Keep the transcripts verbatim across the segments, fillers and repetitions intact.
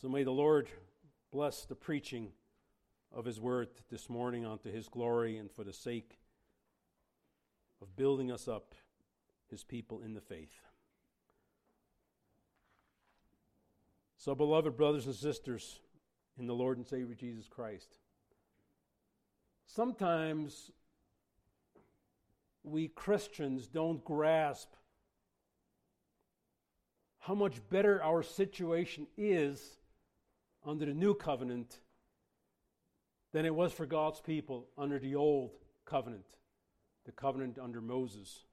So may the Lord bless the preaching of His word this morning unto His glory and for the sake of building us up, His people in the faith. So, beloved brothers and sisters in the Lord and Savior Jesus Christ, sometimes we Christians don't grasp how much better our situation is under the new covenant than it was for God's people under the old covenant, the covenant under Moses.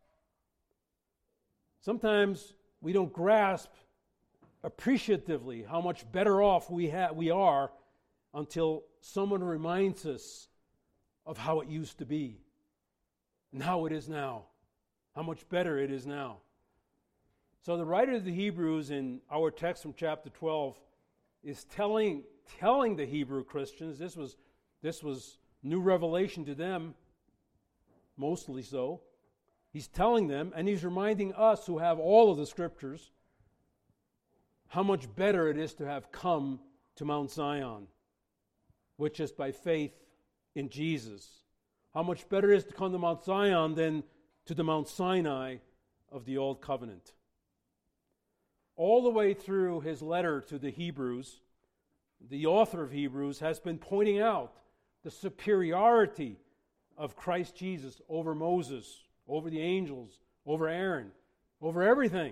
Sometimes we don't grasp appreciatively how much better off we ha- we are until someone reminds us of how it used to be and how it is now, how much better it is now. So the writer of the Hebrews in our text from chapter twelve is telling telling the Hebrew Christians, this was this was new revelation to them, mostly so. He's telling them, and he's reminding us who have all of the scriptures, how much better it is to have come to Mount Zion, which is by faith in Jesus. How much better it is to come to Mount Zion than to the Mount Sinai of the Old Covenant. All the way through his letter to the Hebrews, the author of Hebrews has been pointing out the superiority of Christ Jesus over Moses, over the angels, over Aaron, over everything.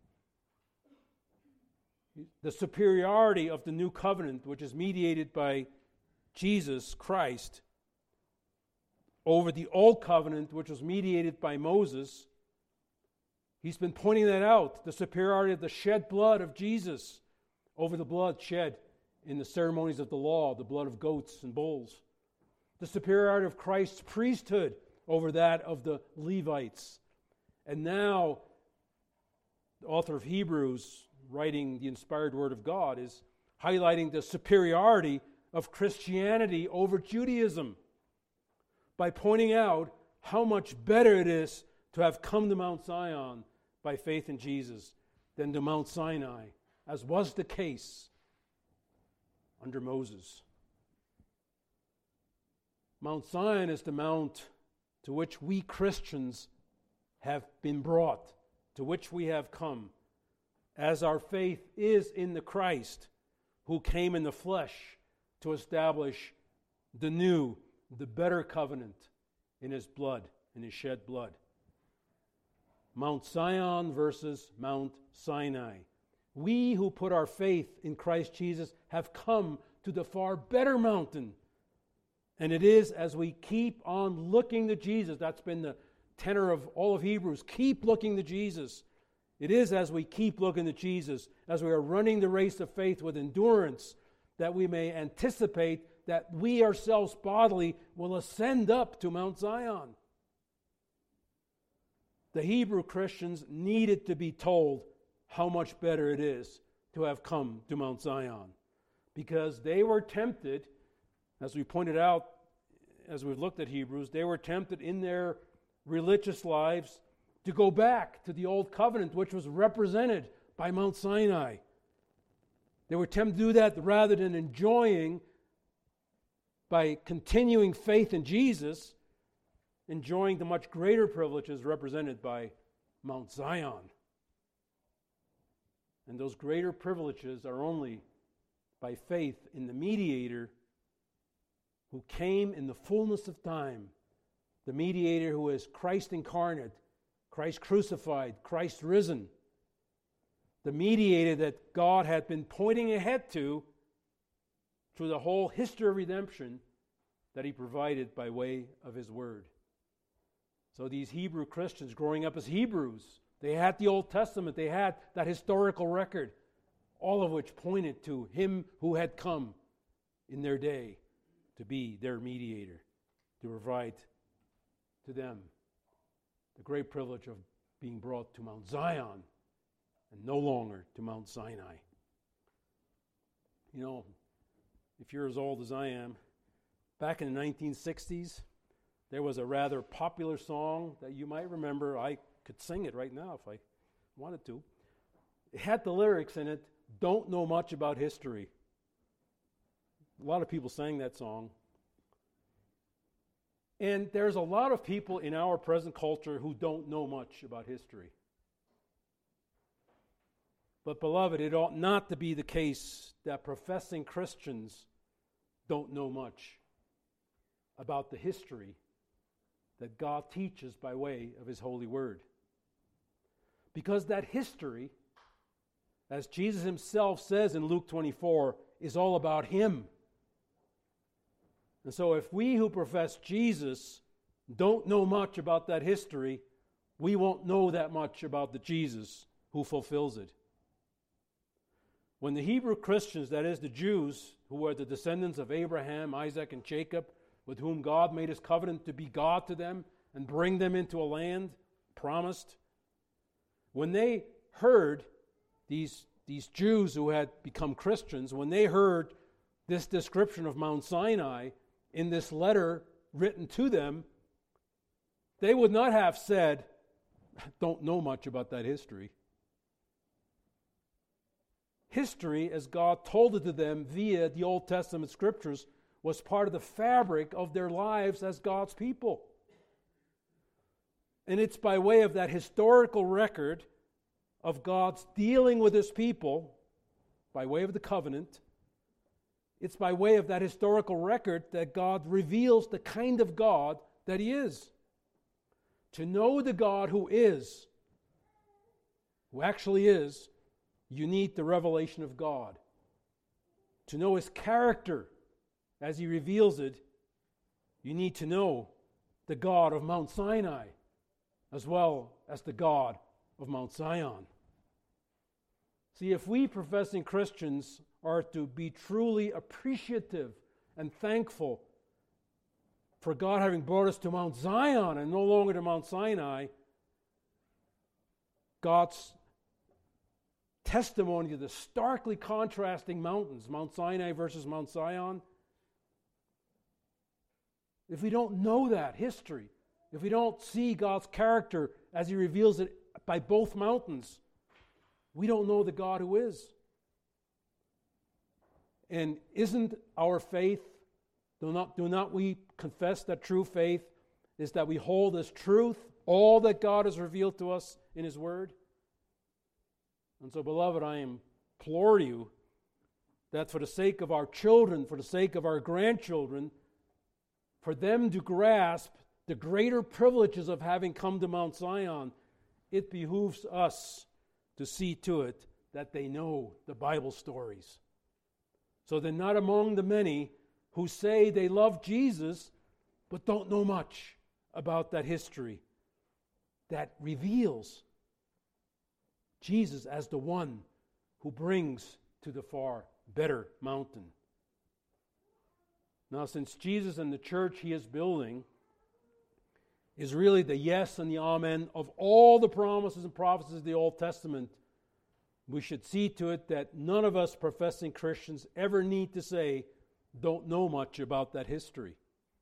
The superiority of the new covenant, which is mediated by Jesus Christ, over the old covenant, which was mediated by Moses. He's been pointing that out, the superiority of the shed blood of Jesus over the blood shed in the ceremonies of the law, the blood of goats and bulls. The superiority of Christ's priesthood over that of the Levites. And now, the author of Hebrews, writing the inspired word of God, is highlighting the superiority of Christianity over Judaism by pointing out how much better it is to have come to Mount Zion by faith in Jesus than to Mount Sinai, as was the case under Moses. Mount Zion is the mount to which we Christians have been brought, to which we have come, as our faith is in the Christ who came in the flesh to establish the new, the better covenant in His blood, in His shed blood. Mount Zion versus Mount Sinai. We who put our faith in Christ Jesus have come to the far better mountain. And it is as we keep on looking to Jesus, that's been the tenor of all of Hebrews, keep looking to Jesus. It is as we keep looking to Jesus, as we are running the race of faith with endurance, that we may anticipate that we ourselves bodily will ascend up to Mount Zion. The Hebrew Christians needed to be told how much better it is to have come to Mount Zion, because they were tempted, as we pointed out as we've looked at Hebrews, they were tempted in their religious lives to go back to the old covenant, which was represented by Mount Sinai. They were tempted to do that rather than enjoying, by continuing faith in Jesus, enjoying the much greater privileges represented by Mount Zion. And those greater privileges are only by faith in the mediator who came in the fullness of time, the mediator who is Christ incarnate, Christ crucified, Christ risen, the mediator that God had been pointing ahead to through the whole history of redemption that He provided by way of His Word. So these Hebrew Christians growing up as Hebrews, they had the Old Testament, they had that historical record, all of which pointed to Him who had come in their day to be their mediator, to provide to them the great privilege of being brought to Mount Zion and no longer to Mount Sinai. You know, if you're as old as I am, back in the nineteen sixties, there was a rather popular song that you might remember. I could sing it right now if I wanted to. It had the lyrics in it, "Don't know much about history." A lot of people sang that song. And there's a lot of people in our present culture who don't know much about history. But beloved, it ought not to be the case that professing Christians don't know much about the history that God teaches by way of His holy word. Because that history, as Jesus Himself says in Luke twenty-four, is all about Him. And so if we who profess Jesus don't know much about that history, we won't know that much about the Jesus who fulfills it. When the Hebrew Christians, that is the Jews, who were the descendants of Abraham, Isaac, and Jacob, with whom God made His covenant to be God to them and bring them into a land promised, when they heard, these, these Jews who had become Christians, when they heard this description of Mount Sinai in this letter written to them, they would not have said, don't know much about that history. History, as God told it to them via the Old Testament scriptures, was part of the fabric of their lives as God's people. And it's by way of that historical record of God's dealing with His people, by way of the covenant, it's by way of that historical record that God reveals the kind of God that He is. To know the God who is, who actually is, you need the revelation of God. To know His character as He reveals it, you need to know the God of Mount Sinai as well as the God of Mount Zion. See, if we professing Christians are to be truly appreciative and thankful for God having brought us to Mount Zion and no longer to Mount Sinai, God's testimony to the starkly contrasting mountains, Mount Sinai versus Mount Zion, if we don't know that history, if we don't see God's character as He reveals it by both mountains, we don't know the God who is. And isn't our faith, do not, do not we confess that true faith is that we hold as truth all that God has revealed to us in His Word? And so, beloved, I implore you that for the sake of our children, for the sake of our grandchildren, for them to grasp the greater privileges of having come to Mount Zion, it behooves us to see to it that they know the Bible stories. So they're not among the many who say they love Jesus but don't know much about that history that reveals Jesus as the one who brings to the far better mountain. Now, since Jesus and the church He is building is really the yes and the amen of all the promises and prophecies of the Old Testament, we should see to it that none of us professing Christians ever need to say, don't know much about that history.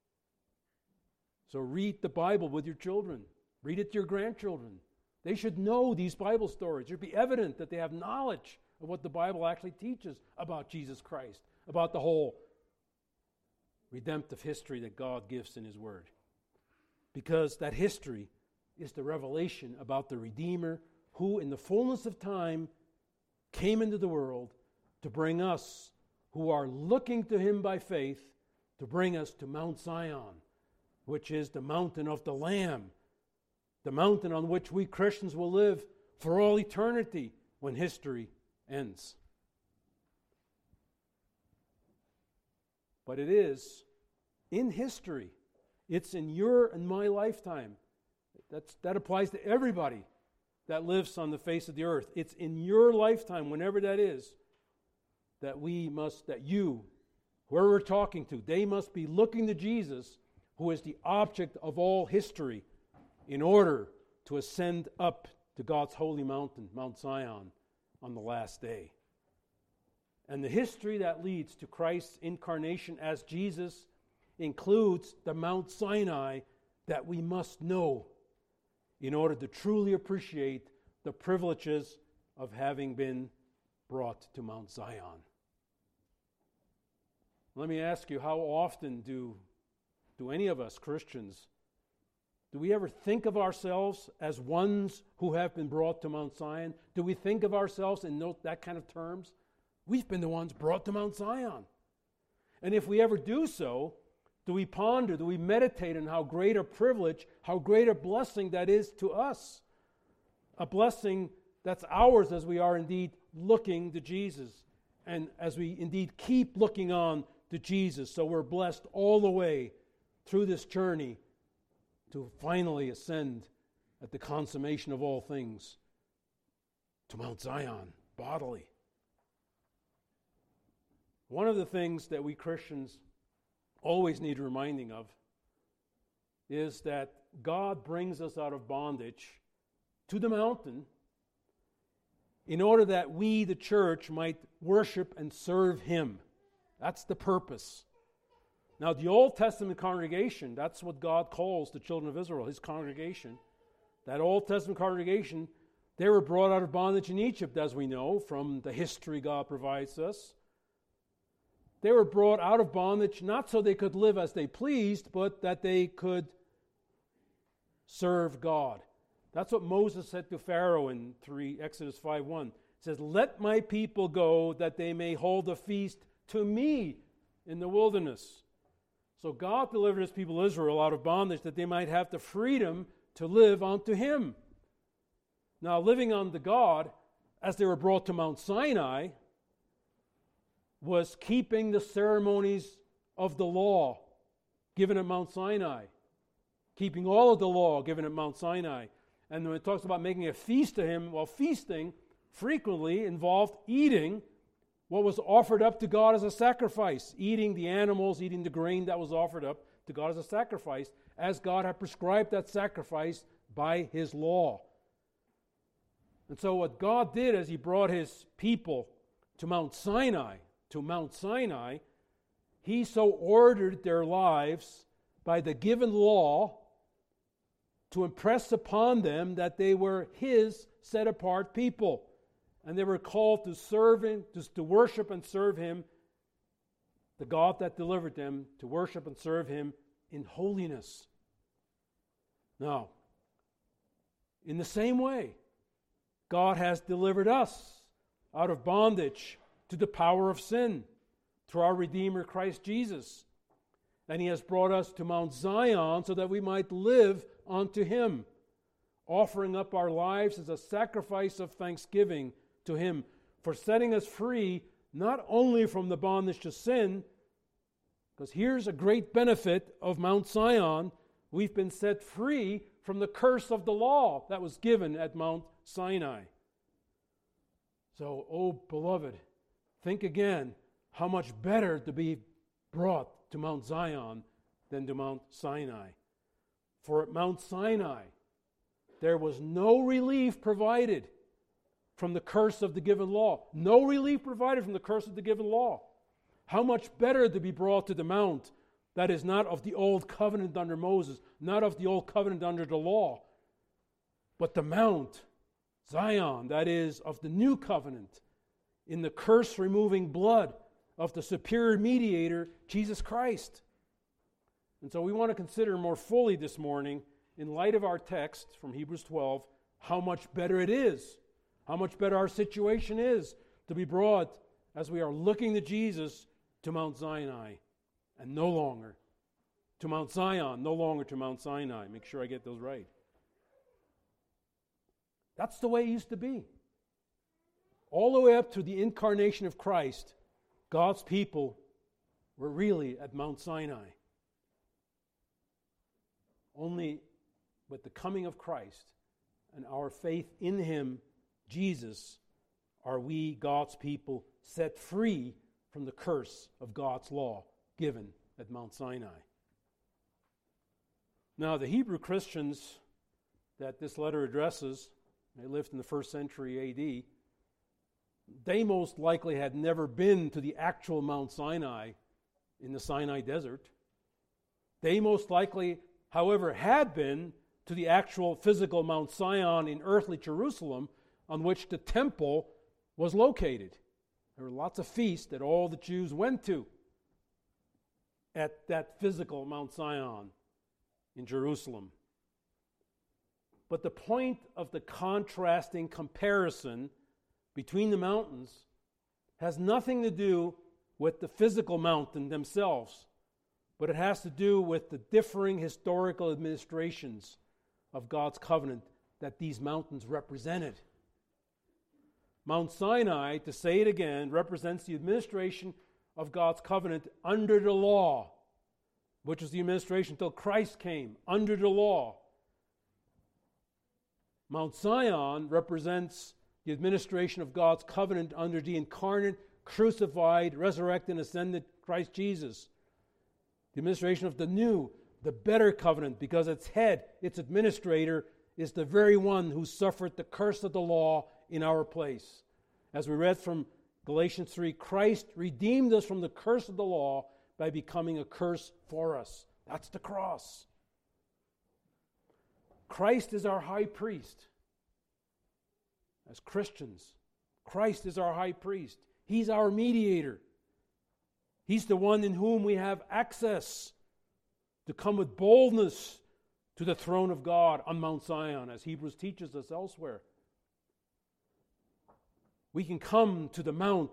So read the Bible with your children. Read it to your grandchildren. They should know these Bible stories. It should be evident that they have knowledge of what the Bible actually teaches about Jesus Christ, about the whole redemptive history that God gives in His Word. Because that history is the revelation about the Redeemer who, in the fullness of time, came into the world to bring us, who are looking to Him by faith, to bring us to Mount Zion, which is the mountain of the Lamb, the mountain on which we Christians will live for all eternity when history ends. But it is in history. It's in your and my lifetime. That's, that applies to everybody that lives on the face of the earth. It's in your lifetime, whenever that is, that we must, that you, whoever we're talking to, they must be looking to Jesus, who is the object of all history, in order to ascend up to God's holy mountain, Mount Zion, on the last day. And the history that leads to Christ's incarnation as Jesus includes the Mount Sinai that we must know in order to truly appreciate the privileges of having been brought to Mount Zion. Let me ask you, how often do, do any of us Christians, do we ever think of ourselves as ones who have been brought to Mount Zion? Do we think of ourselves in those, that kind of terms? We've been the ones brought to Mount Zion. And if we ever do so, do we ponder, do we meditate on how great a privilege, how great a blessing that is to us? A blessing that's ours as we are indeed looking to Jesus, and as we indeed keep looking on to Jesus. So we're blessed all the way through this journey to finally ascend at the consummation of all things to Mount Zion bodily. One of the things that we Christians always need reminding of is that God brings us out of bondage to the mountain in order that we, the church, might worship and serve Him. That's the purpose. Now, the Old Testament congregation, that's what God calls the children of Israel, His congregation. That Old Testament congregation, they were brought out of bondage in Egypt, as we know, from the history God provides us. They were brought out of bondage not so they could live as they pleased, but that they could serve God. That's what Moses said to Pharaoh in three, Exodus five one. It says, "Let my people go that they may hold a feast to me in the wilderness." So God delivered His people Israel out of bondage that they might have the freedom to live unto Him. Now, living unto God, as they were brought to Mount Sinai, was keeping the ceremonies of the law given at Mount Sinai. Keeping all of the law given at Mount Sinai. And when it talks about making a feast to Him, well, feasting frequently involved eating what was offered up to God as a sacrifice. Eating the animals, eating the grain that was offered up to God as a sacrifice, as God had prescribed that sacrifice by His law. And so what God did as He brought His people to Mount Sinai, to Mount Sinai, He so ordered their lives by the given law to impress upon them that they were His set-apart people. And they were called to serve Him, to, to worship and serve Him, the God that delivered them, to worship and serve Him in holiness. Now, in the same way, God has delivered us out of bondage to the power of sin through our Redeemer Christ Jesus. And He has brought us to Mount Zion so that we might live unto Him, offering up our lives as a sacrifice of thanksgiving to Him for setting us free not only from the bondage to sin, because here's a great benefit of Mount Zion, we've been set free from the curse of the law that was given at Mount Sinai. So, oh beloved, think again how much better to be brought to Mount Zion than to Mount Sinai. For at Mount Sinai, there was no relief provided from the curse of the given law. No relief provided from the curse of the given law. How much better to be brought to the mount that is not of the old covenant under Moses, not of the old covenant under the law, but the mount, Zion, that is of the new covenant, in the curse-removing blood of the superior mediator, Jesus Christ. And so we want to consider more fully this morning, in light of our text from Hebrews twelve, how much better it is, how much better our situation is to be brought, as we are looking to Jesus, to Mount Sinai, and no longer to Mount Zion, no longer to Mount Sinai. Make sure I get those right. That's the way it used to be. All the way up to the incarnation of Christ, God's people were really at Mount Sinai. Only with the coming of Christ and our faith in Him, Jesus, are we, God's people, set free from the curse of God's law given at Mount Sinai. Now, the Hebrew Christians that this letter addresses, they lived in the first century A D, they most likely had never been to the actual Mount Sinai in the Sinai desert. They most likely, however, had been to the actual physical Mount Zion in earthly Jerusalem, on which the temple was located. There were lots of feasts that all the Jews went to. at that physical Mount Zion in Jerusalem. But the point of the contrasting comparison between the mountains has nothing to do with the physical mountain themselves, but it has to do with the differing historical administrations of God's covenant that these mountains represented. Mount Sinai, to say it again, represents the administration of God's covenant under the law, which was the administration until Christ came, under the law. Mount Zion represents the administration of God's covenant under the incarnate, crucified, resurrected, and ascended Christ Jesus. The administration of the new, the better covenant, because its head, its administrator, is the very one who suffered the curse of the law in our place. As we read from Galatians three, Christ redeemed us from the curse of the law by becoming a curse for us. That's the cross. Christ is our high priest. As Christians, Christ is our high priest. He's our mediator. He's the one in whom we have access to come with boldness to the throne of God on Mount Zion, as Hebrews teaches us elsewhere. We can come to the mount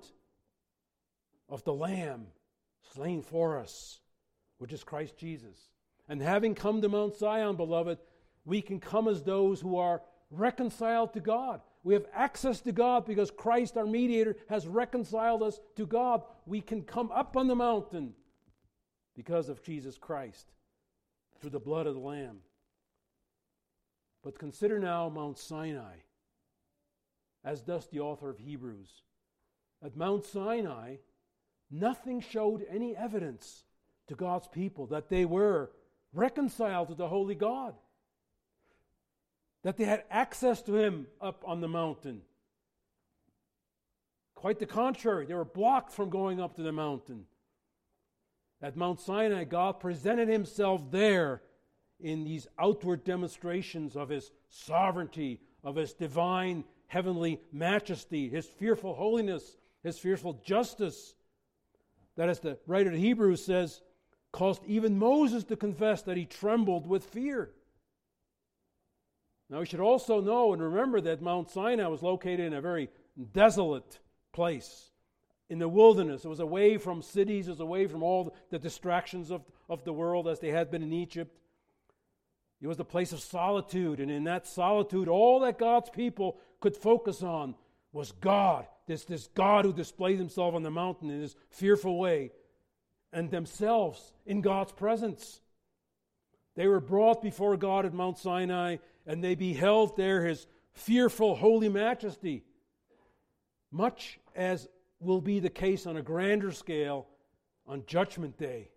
of the Lamb slain for us, which is Christ Jesus. And having come to Mount Zion, beloved, we can come as those who are reconciled to God. We have access to God because Christ, our mediator, has reconciled us to God. We can come up on the mountain because of Jesus Christ through the blood of the Lamb. But consider now Mount Sinai, as does the author of Hebrews. At Mount Sinai, nothing showed any evidence to God's people that they were reconciled to the holy God, that they had access to Him up on the mountain. Quite the contrary, they were blocked from going up to the mountain. At Mount Sinai, God presented Himself there in these outward demonstrations of His sovereignty, of His divine heavenly majesty, His fearful holiness, His fearful justice. That, as the writer of Hebrews says, caused even Moses to confess that he trembled with fear. Now we should also know and remember that Mount Sinai was located in a very desolate place, in the wilderness. It was away from cities, it was away from all the distractions of, of the world as they had been in Egypt. It was the place of solitude, and in that solitude, all that God's people could focus on was God, this, this God who displayed Himself on the mountain in this fearful way, and themselves in God's presence. They were brought before God at Mount Sinai, and they beheld there His fearful holy majesty, much as will be the case on a grander scale on Judgment Day.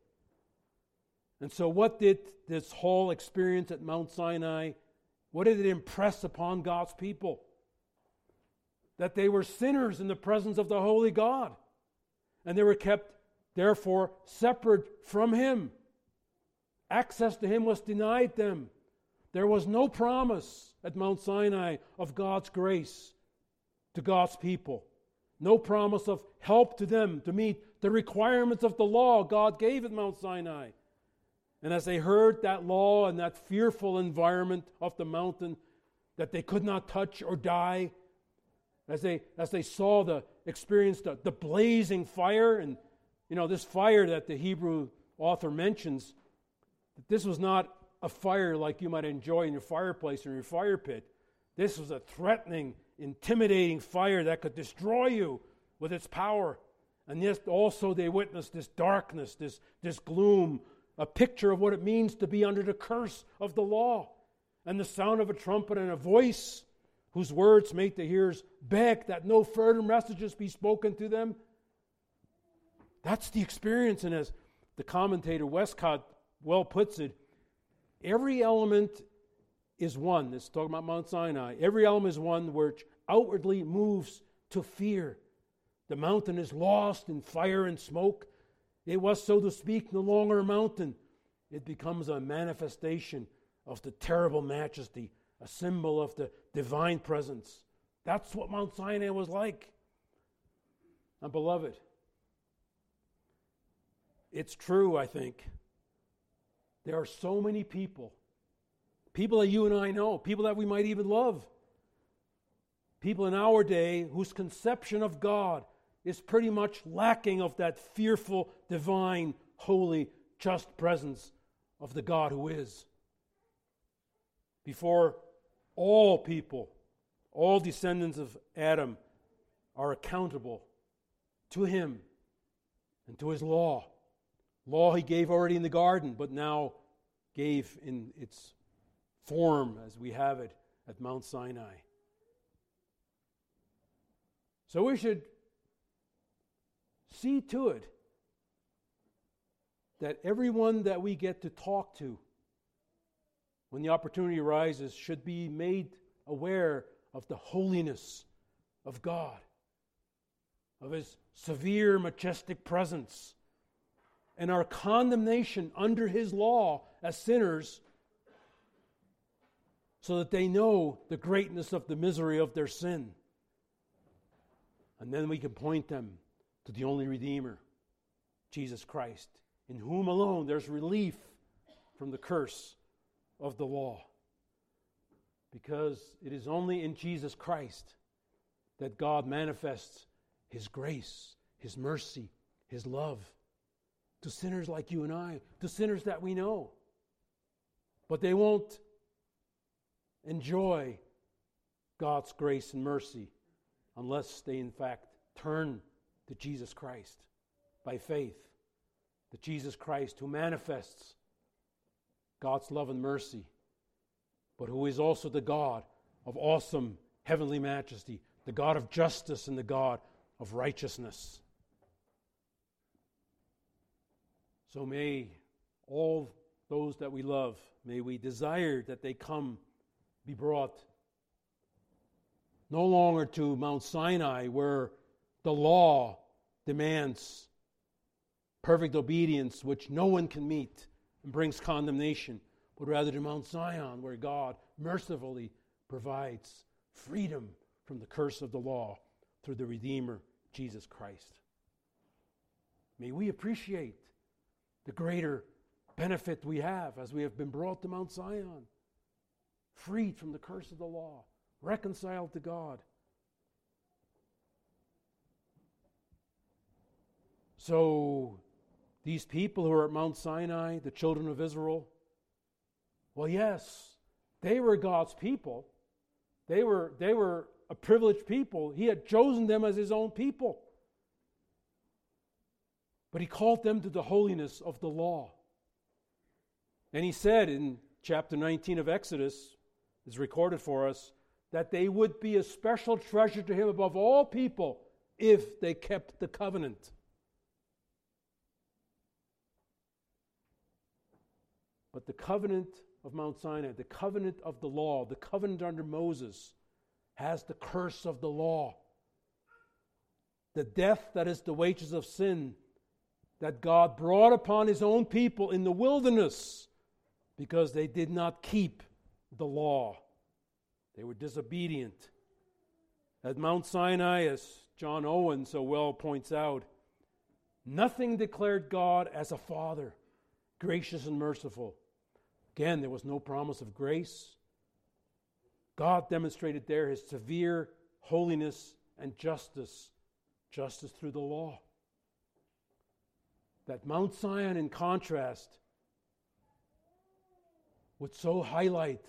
And so what did this whole experience at Mount Sinai, what did it impress upon God's people? That they were sinners in the presence of the holy God, and they were kept, therefore, separate from Him. Access to Him was denied them. There was no promise at Mount Sinai of God's grace to God's people. No promise of help to them to meet the requirements of the law God gave at Mount Sinai. And as they heard that law and that fearful environment of the mountain that they could not touch or die, as they as they saw the experienced the, the blazing fire, and you know this fire that the Hebrew author mentions, that this was not a fire like you might enjoy in your fireplace or your fire pit. This was a threatening, intimidating fire that could destroy you with its power. And yet also they witnessed this darkness, this, this gloom, a picture of what it means to be under the curse of the law, and the sound of a trumpet and a voice whose words make the hearers beg that no further messages be spoken to them. That's the experience, and as the commentator Westcott well puts it, every element is one. It's talking about Mount Sinai. Every element is one which outwardly moves to fear. The mountain is lost in fire and smoke. It was, so to speak, no longer a mountain. It becomes a manifestation of the terrible majesty, a symbol of the divine presence. That's what Mount Sinai was like. And beloved, It's true, I think. There are so many people, people that you and I know, people that we might even love, people in our day whose conception of God is pretty much lacking of that fearful, divine, holy, just presence of the God who is. Before all people, all descendants of Adam are accountable to him and to his law. Law he gave already in the garden, but now gave in its form as we have it at Mount Sinai. So we should see to it that everyone that we get to talk to when the opportunity arises should be made aware of the holiness of God, of his severe, majestic presence, and our condemnation under his law as sinners, so that they know the greatness of the misery of their sin. And then we can point them to the only Redeemer, Jesus Christ, in whom alone there's relief from the curse of the law. Because it is only in Jesus Christ that God manifests his grace, his mercy, his love to sinners like you and I, to sinners that we know. But they won't enjoy God's grace and mercy unless they in fact turn to Jesus Christ by faith. The Jesus Christ who manifests God's love and mercy, but who is also the God of awesome heavenly majesty, the God of justice and the God of righteousness. So may all those that we love, may we desire that they come, be brought no longer to Mount Sinai, where the law demands perfect obedience, which no one can meet and brings condemnation, but rather to Mount Zion, where God mercifully provides freedom from the curse of the law through the Redeemer, Jesus Christ. May we appreciate the greater benefit we have as we have been brought to Mount Zion, freed from the curse of the law, reconciled to God. So, these people who are at Mount Sinai, the children of Israel, well, yes, they were God's people. They were, they were a privileged people. He had chosen them as his own people. But he called them to the holiness of the law. And he said in chapter nineteen of Exodus, is recorded for us, that they would be a special treasure to him above all people if they kept the covenant. But the covenant of Mount Sinai, the covenant of the law, the covenant under Moses, has the curse of the law. The death that is the wages of sin that God brought upon his own people in the wilderness because they did not keep the law. They were disobedient. At Mount Sinai, as John Owen so well points out, nothing declared God as a father, gracious and merciful. Again, there was no promise of grace. God demonstrated there his severe holiness and justice, justice through the law. That Mount Zion, in contrast, would so highlight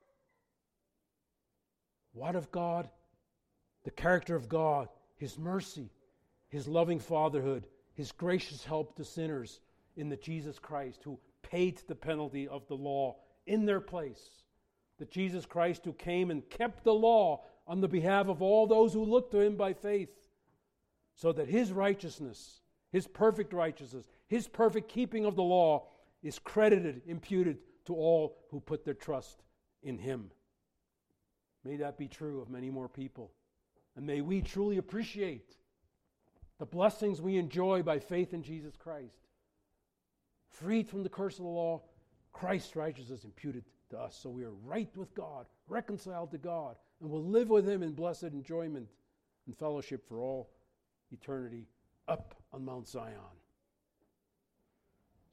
what of God? The character of God, his mercy, his loving fatherhood, his gracious help to sinners in the Jesus Christ who paid the penalty of the law in their place. The Jesus Christ who came and kept the law on the behalf of all those who look to him by faith, so that his righteousness, his perfect righteousness, his perfect keeping of the law is credited, imputed to all who put their trust in him. May that be true of many more people. And may we truly appreciate the blessings we enjoy by faith in Jesus Christ. Freed from the curse of the law, Christ's righteousness imputed to us. So we are right with God, reconciled to God, and will live with him in blessed enjoyment and fellowship for all eternity up on Mount Zion.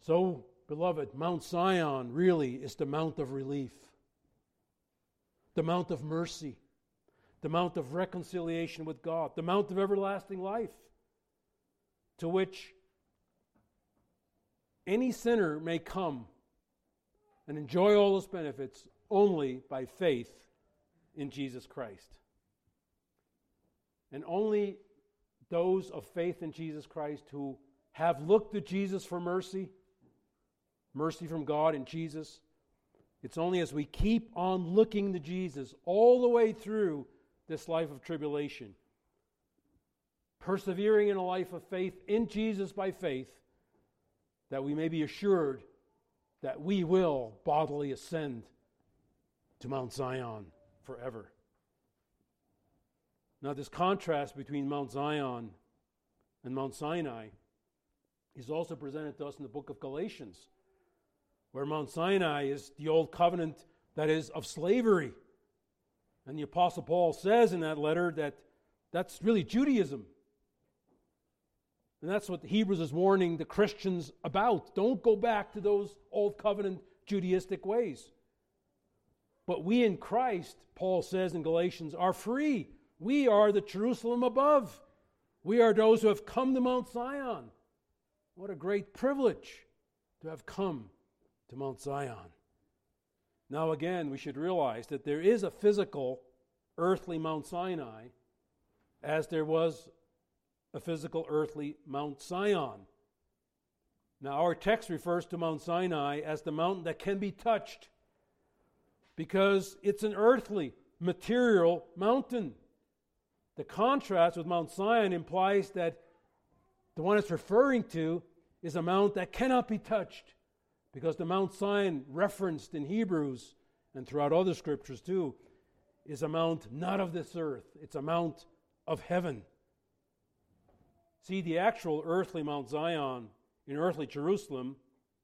So, beloved, Mount Zion really is the mount of relief, the mount of mercy, the mount of reconciliation with God, the mount of everlasting life, to which any sinner may come and enjoy all those benefits only by faith in Jesus Christ. And only those of faith in Jesus Christ who have looked to Jesus for mercy, mercy from God in Jesus, it's only as we keep on looking to Jesus all the way through this life of tribulation, persevering in a life of faith in Jesus by faith, that we may be assured that we will bodily ascend to Mount Zion forever. Now, this contrast between Mount Zion and Mount Sinai is also presented to us in the book of Galatians, where Mount Sinai is the old covenant that is of slavery. And the Apostle Paul says in that letter that that's really Judaism. And that's what Hebrews is warning the Christians about. Don't go back to those old covenant Judaistic ways. But we in Christ, Paul says in Galatians, are free. We are the Jerusalem above. We are those who have come to Mount Zion. What a great privilege to have come to Mount Zion. Now again, we should realize that there is a physical, earthly Mount Sinai, as there was a physical, earthly Mount Zion. Now our text refers to Mount Sinai as the mountain that can be touched, because it's an earthly, material mountain. The contrast with Mount Zion implies that the one it's referring to is a mount that cannot be touched, because the Mount Zion referenced in Hebrews and throughout other scriptures too is a mount not of this earth. It's a mount of heaven. See, the actual earthly Mount Zion in earthly Jerusalem,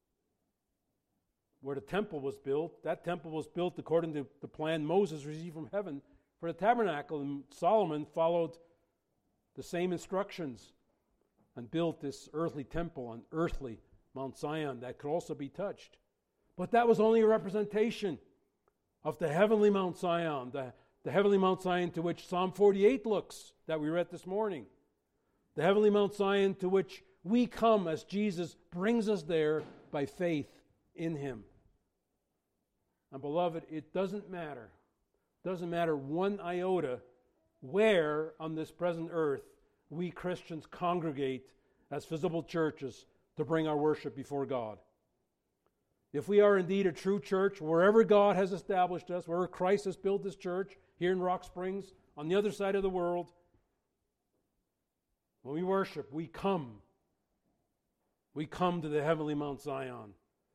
where the temple was built, that temple was built according to the plan Moses received from heaven for the tabernacle, and Solomon followed the same instructions and built this earthly temple on earthly Mount Zion that could also be touched. But that was only a representation of the heavenly Mount Zion, the, the heavenly Mount Zion to which Psalm forty-eight looks, that we read this morning. The heavenly Mount Zion to which we come as Jesus brings us there by faith in Him. And beloved, it doesn't matter. It doesn't matter one iota where on this present earth we Christians congregate as visible churches to bring our worship before God. If we are indeed a true church, wherever God has established us, wherever Christ has built His church, here in Rock Springs, on the other side of the world, when we worship, we come. We come to the heavenly Mount Zion.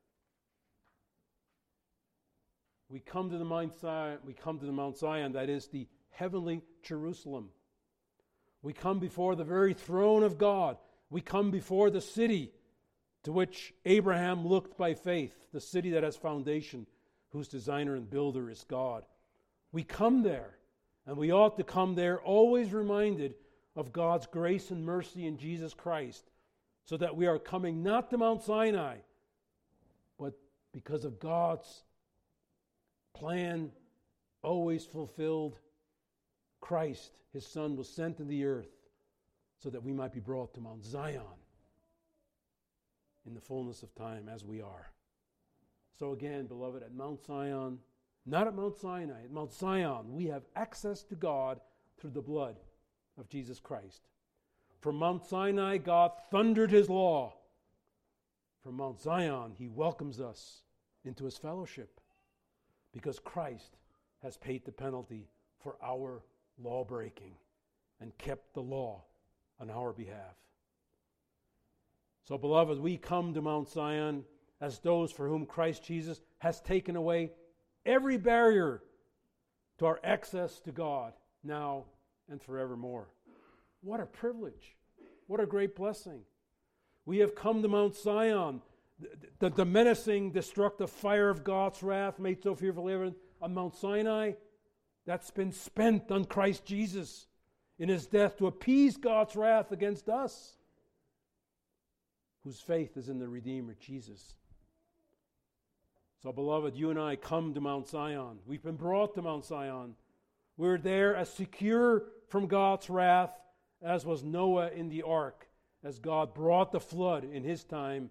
We come to the Mount Zion, we come to the Mount Zion, that is the heavenly Jerusalem. We come before the very throne of God. We come before the city to which Abraham looked by faith, the city that has foundation, whose designer and builder is God. We come there, and we ought to come there always reminded of God's grace and mercy in Jesus Christ, so that we are coming not to Mount Sinai, but because of God's plan always fulfilled, Christ, His Son, was sent to the earth so that we might be brought to Mount Zion in the fullness of time as we are. So again, beloved, at Mount Zion, not at Mount Sinai, at Mount Zion, we have access to God through the blood of Jesus Christ. From Mount Sinai, God thundered His law. From Mount Zion, He welcomes us into His fellowship, because Christ has paid the penalty for our law breaking and kept the law on our behalf. So, beloved, we come to Mount Zion as those for whom Christ Jesus has taken away every barrier to our access to God now and forevermore. What a privilege. What a great blessing. We have come to Mount Zion, the, the, the menacing, destructive fire of God's wrath made so fearful evident on Mount Sinai, that's been spent on Christ Jesus in His death to appease God's wrath against us. whose faith is in the Redeemer, Jesus. So, beloved, you and I come to Mount Zion. We've been brought to Mount Zion. We're there as secure from God's wrath as was Noah in the ark, as God brought the flood in his time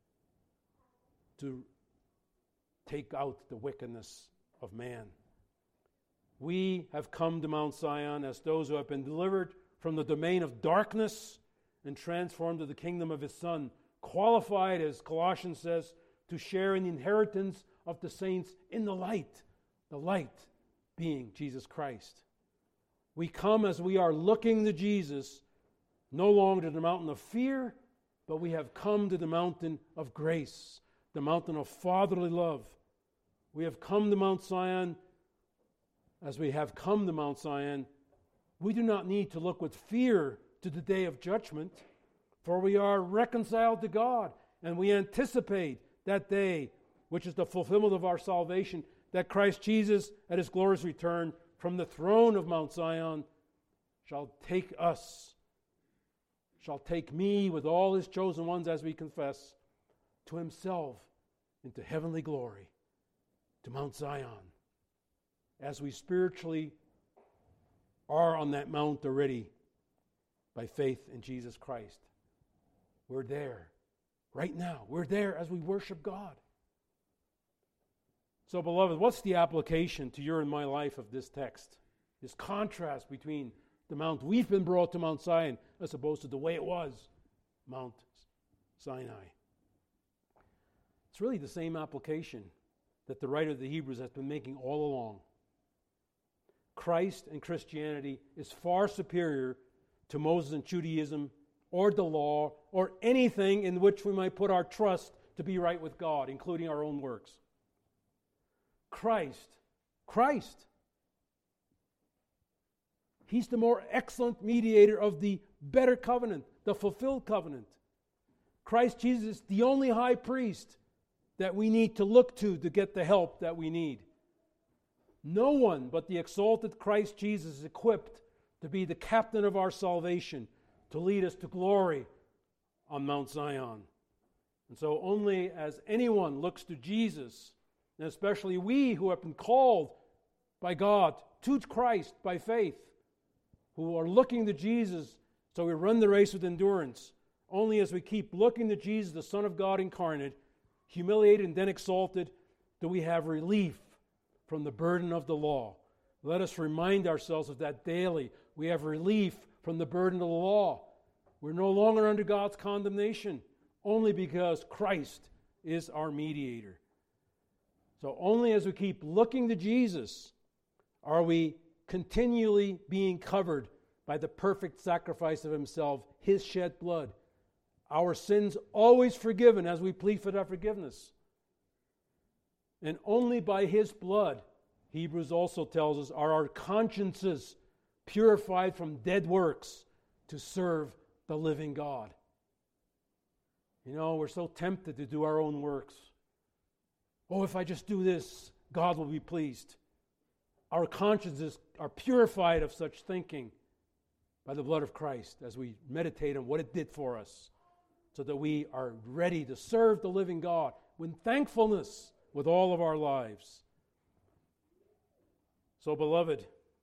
to take out the wickedness of man. We have come to Mount Zion as those who have been delivered from the domain of darkness and transformed to the kingdom of his Son, qualified, as Colossians says, to share in the inheritance of the saints in the light, the light being Jesus Christ. We come as we are looking to Jesus, no longer to the mountain of fear, but we have come to the mountain of grace, the mountain of fatherly love. We have come to Mount Zion. As we have come to Mount Zion, we do not need to look with fear to the day of judgment, for we are reconciled to God, and we anticipate that day, which is the fulfillment of our salvation, that Christ Jesus, at his glorious return from the throne of Mount Zion, shall take us, shall take me with all his chosen ones, as we confess, to himself into heavenly glory, to Mount Zion, as we spiritually are on that mount already by faith in Jesus Christ. We're there right now. We're there as we worship God. So, beloved, what's the application to your and my life of this text? This contrast between the mount we've been brought to Mount Zion as opposed to the way it was, Mount Sinai. It's really the same application that the writer of the Hebrews has been making all along. Christ and Christianity is far superior to Moses and Judaism or the law or anything in which we might put our trust to be right with God, including our own works. Christ, Christ, he's the more excellent mediator of the better covenant, the fulfilled covenant. Christ Jesus is the only high priest that we need to look to to get the help that we need. No one but the exalted Christ Jesus is equipped to be the captain of our salvation, to lead us to glory on Mount Zion. And so only as anyone looks to Jesus, and especially we who have been called by God to Christ by faith, who are looking to Jesus, so we run the race with endurance, only as we keep looking to Jesus, the Son of God incarnate, humiliated and then exalted, do we have relief from the burden of the law. Let us remind ourselves of that daily. We have relief from the burden of the law. We're no longer under God's condemnation, only because Christ is our mediator. So only as we keep looking to Jesus are we continually being covered by the perfect sacrifice of himself, his shed blood. Our sins always forgiven as we plead for that forgiveness. And only by his blood, Hebrews also tells us, are our consciences purified from dead works to serve the living God. You know, we're so tempted to do our own works. Oh, if I just do this, God will be pleased. Our consciences are purified of such thinking by the blood of Christ as we meditate on what it did for us, so that we are ready to serve the living God with thankfulness with all of our lives. So, beloved,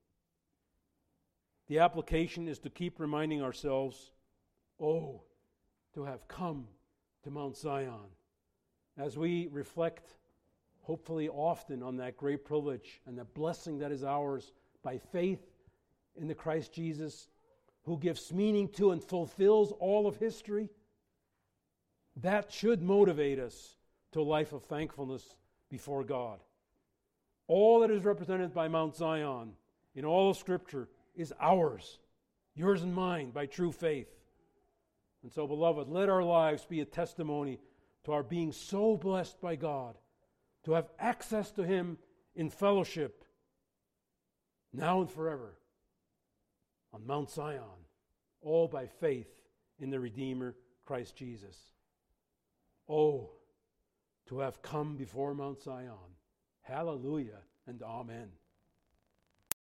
the application is to keep reminding ourselves, oh, to have come to Mount Zion. As we reflect, hopefully often, on that great privilege and the blessing that is ours by faith in the Christ Jesus, who gives meaning to and fulfills all of history, that should motivate us to a life of thankfulness before God. All that is represented by Mount Zion in all of Scripture is ours, yours and mine, by true faith. And so, beloved, let our lives be a testimony to our being so blessed by God, to have access to him in fellowship, now and forever, on Mount Zion, all by faith in the Redeemer, Christ Jesus. Oh, to have come before Mount Zion. Hallelujah and amen.